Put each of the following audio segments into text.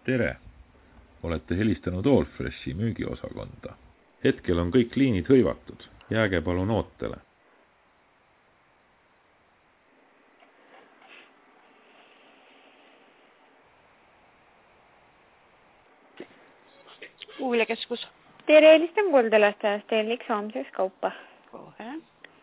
Tere! Olete helistanud Allfreshi müügiosakonda. Hetkel on kõik liinid hõivatud. Jääge palun ootele. Kuuljakeskus. Tere, helistan Kuldelasteajast telliks homseks kaupa. Kohe.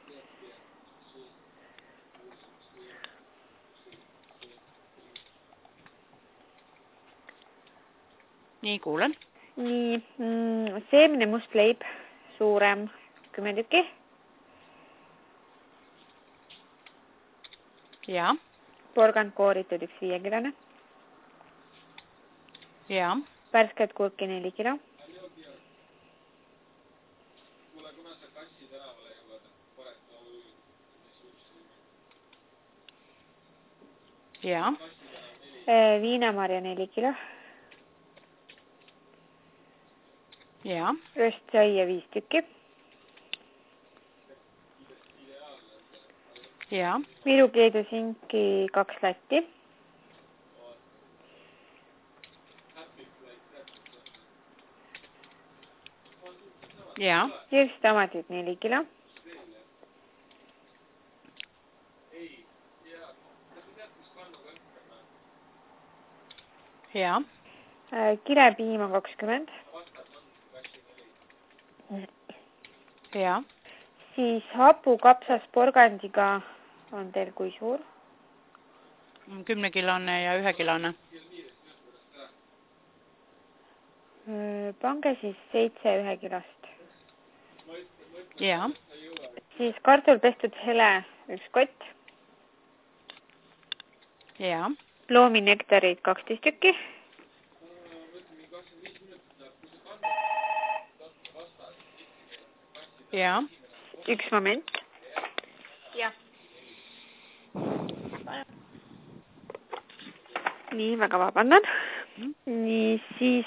Nii, kuulen. Nii, seemne mustleib, suurem 10 tükki. Ja. Porgand kooritud 1 5-kilone. Ja. Värsket kurki 4 kilo. Ja. Viinamarja 4 kilo. Ja. Röstsaia 5 tükki. Ja. Virukeedusinki 2 latti. Ja. Hirstamatit 4 kilo. Ja. Kilepiima 20. Ja. Siis hapukapsas porgandiga on teil kui suur? 10-kilone ja 1-kilone. Pange siis 7 1-kilost. Ja. Siis kartul pestud hele 1 kott. Ja. Loominektarid 12 tükki. Ja. Üks moment. Ja. Nii, väga vabandan. Nii, siis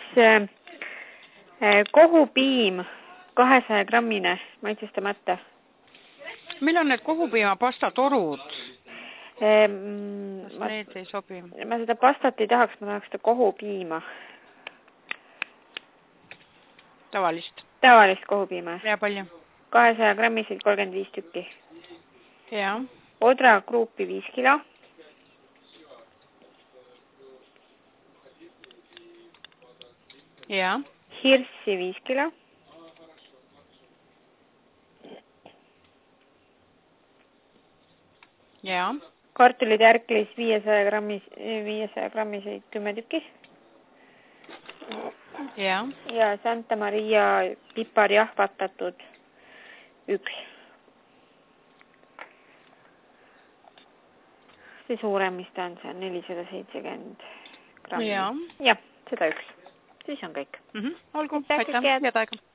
kohupiim 200 grammine maitsestamata. Meil on need kohupiima pastatorud. Need ei sobi. Ma seda pastat ei tahaks, ma tahaks seda kohupiima. Tavalist. Tavalist kohupiima. Ja palju? 200 grammiseid 35 tükki. Ja. Odra kruupi 5 kilo. Ja. Hirssi 5 kilo. Ja. Kartulid ärklis 500 grammiseid 10 tükki. Ja. Ja Santa Maria pipar jahvatatud 1. See suurem, mis ta on, see on 470 grammi. Ja. Ja, seda 1. Siis on kõik. Olgu, Aitäh, aitäh. Head aega.